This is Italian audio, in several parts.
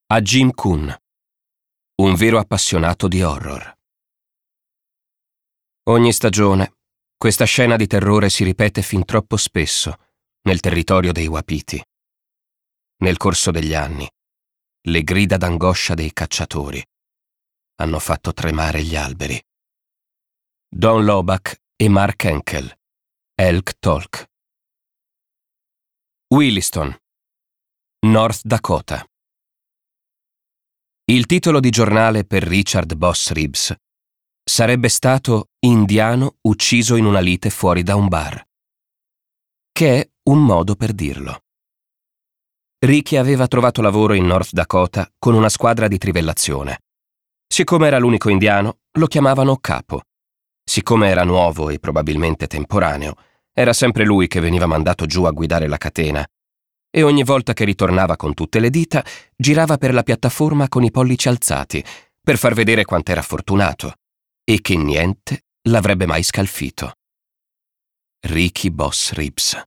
A Jim Kuhn, un vero appassionato di horror. Ogni stagione, questa scena di terrore si ripete fin troppo spesso nel territorio dei Wapiti. Nel corso degli anni, le grida d'angoscia dei cacciatori hanno fatto tremare gli alberi. Don Lobach e Mark Henkel, Elk Talk. Williston, North Dakota. Il titolo di giornale per Richard Boss Reeves sarebbe stato Indiano ucciso in una lite fuori da un bar, che è un modo per dirlo. Ricky aveva trovato lavoro in North Dakota con una squadra di trivellazione. Siccome era l'unico indiano, lo chiamavano capo. Siccome era nuovo e probabilmente temporaneo, era sempre lui che veniva mandato giù a guidare la catena. E ogni volta che ritornava con tutte le dita, girava per la piattaforma con i pollici alzati, per far vedere quant'era fortunato, e che niente l'avrebbe mai scalfito. Ricky Boss Reeves.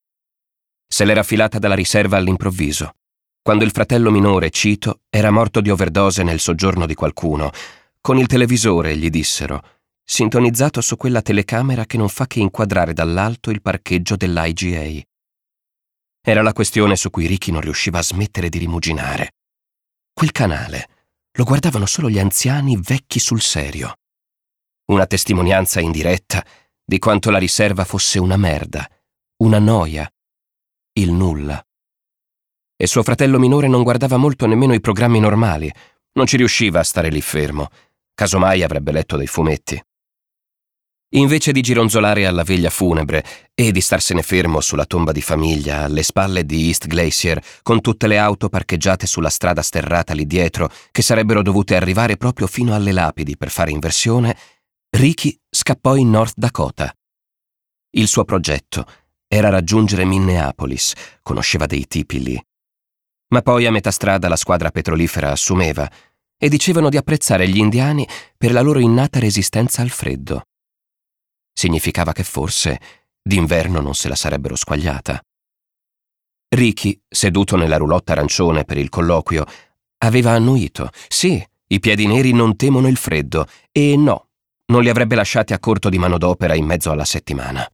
Se l'era filata dalla riserva all'improvviso, quando il fratello minore, Cito, era morto di overdose nel soggiorno di qualcuno. Con il televisore, gli dissero, sintonizzato su quella telecamera che non fa che inquadrare dall'alto il parcheggio dell'IGA. Era la questione su cui Ricky non riusciva a smettere di rimuginare. Quel canale lo guardavano solo gli anziani vecchi sul serio. Una testimonianza indiretta di quanto la riserva fosse una merda, una noia, il nulla. E suo fratello minore non guardava molto nemmeno i programmi normali, non ci riusciva a stare lì fermo, casomai avrebbe letto dei fumetti. Invece di gironzolare alla veglia funebre e di starsene fermo sulla tomba di famiglia alle spalle di East Glacier con tutte le auto parcheggiate sulla strada sterrata lì dietro che sarebbero dovute arrivare proprio fino alle lapidi per fare inversione, Ricky scappò in North Dakota. Il suo progetto era raggiungere Minneapolis, conosceva dei tipi lì. Ma poi a metà strada la squadra petrolifera assumeva e dicevano di apprezzare gli indiani per la loro innata resistenza al freddo. Significava che forse d'inverno non se la sarebbero squagliata. Ricky, seduto nella roulotte arancione per il colloquio, aveva annuito. Sì, i piedi neri non temono il freddo e no, non li avrebbe lasciati a corto di manodopera in mezzo alla settimana.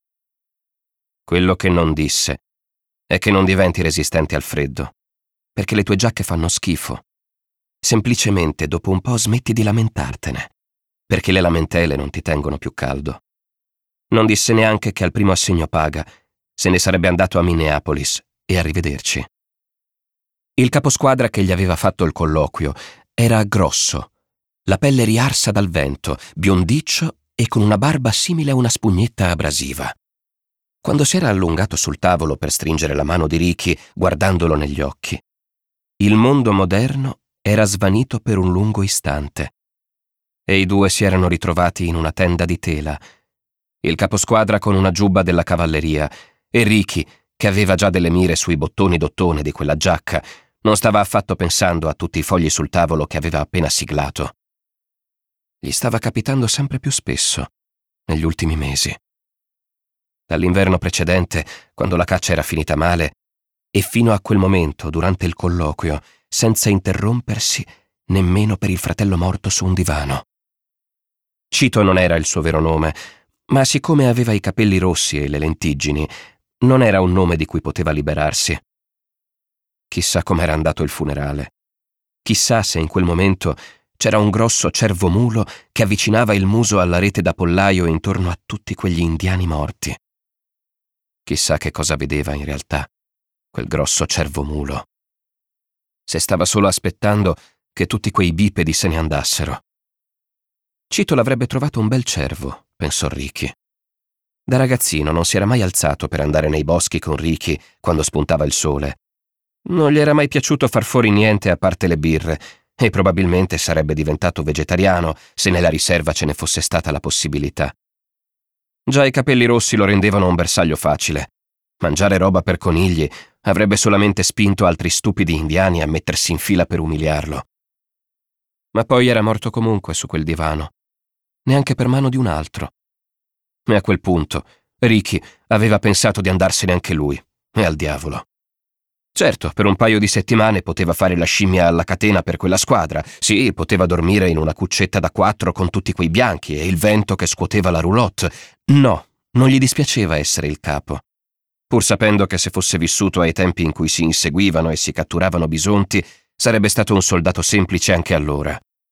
Quello che non disse è che non diventi resistente al freddo, perché le tue giacche fanno schifo. Semplicemente dopo un po' smetti di lamentartene, perché le lamentele non ti tengono più caldo. Non disse neanche che al primo assegno paga se ne sarebbe andato a Minneapolis e arrivederci. Il caposquadra che gli aveva fatto il colloquio era grosso, la pelle riarsa dal vento, biondiccio e con una barba simile a una spugnetta abrasiva. Quando si era allungato sul tavolo per stringere la mano di Ricky, guardandolo negli occhi, il mondo moderno era svanito per un lungo istante e i due si erano ritrovati in una tenda di tela, il caposquadra con una giubba della cavalleria e Ricky, che aveva già delle mire sui bottoni d'ottone di quella giacca, non stava affatto pensando a tutti i fogli sul tavolo che aveva appena siglato. Gli stava capitando sempre più spesso, negli ultimi mesi. Dall'inverno precedente, quando la caccia era finita male, e fino a quel momento, durante il colloquio, senza interrompersi nemmeno per il fratello morto su un divano. Cito non era il suo vero nome, ma siccome aveva i capelli rossi e le lentiggini, non era un nome di cui poteva liberarsi. Chissà com'era andato il funerale. Chissà se in quel momento c'era un grosso cervomulo che avvicinava il muso alla rete da pollaio intorno a tutti quegli indiani morti. Chissà che cosa vedeva in realtà quel grosso cervomulo. Se stava solo aspettando che tutti quei bipedi se ne andassero. Cito l'avrebbe trovato un bel cervo, pensò Ricky. Da ragazzino non si era mai alzato per andare nei boschi con Ricky quando spuntava il sole. Non gli era mai piaciuto far fuori niente a parte le birre e probabilmente sarebbe diventato vegetariano se nella riserva ce ne fosse stata la possibilità. Già i capelli rossi lo rendevano un bersaglio facile. Mangiare roba per conigli avrebbe solamente spinto altri stupidi indiani a mettersi in fila per umiliarlo. Ma poi era morto comunque su quel divano, neanche per mano di un altro. E a quel punto Ricky aveva pensato di andarsene anche lui, e al diavolo. Certo, per un paio di settimane poteva fare la scimmia alla catena per quella squadra. Sì, poteva dormire in una cuccetta da 4 con tutti quei bianchi e il vento che scuoteva la roulotte. No, non gli dispiaceva essere il capo. Pur sapendo che se fosse vissuto ai tempi in cui si inseguivano e si catturavano bisonti, sarebbe stato un soldato semplice anche allora.